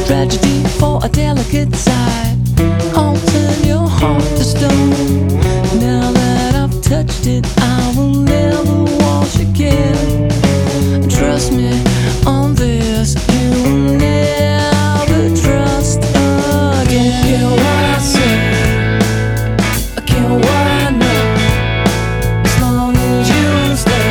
tragedy for a delicate side. I'll turn your heart to stone. Now that I've touched it, I will never wash again. Trust me on this, you will never trust again. I care what I say, I care what I know, as long as you stay.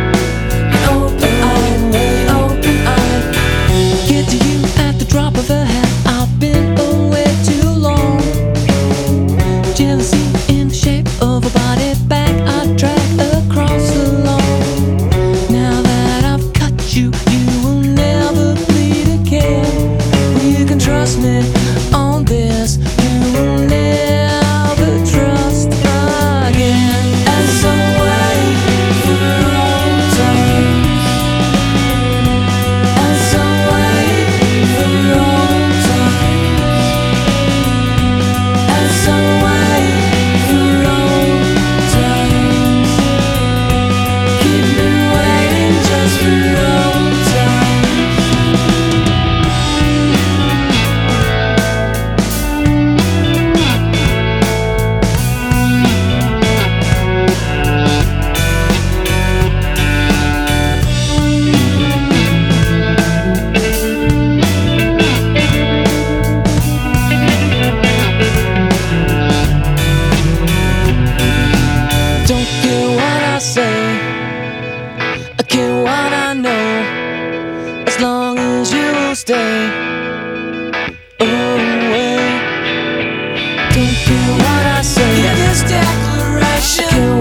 Open-eyed, get to you at the drop of a hat. I've been away too long. Jealousy in the shape of a body bag I drag across the lawn. Now that I've cut you, you will never bleed again. Well, you can trust me on this, you will never trust again. As I wait for wrong times, as I wait for wrong times, as I wait for wrong times, keep me waiting just for wrong times. Don't care what I say, I care what I know, as long as you stay away. Don't care what I say, yeah, this declaration, I care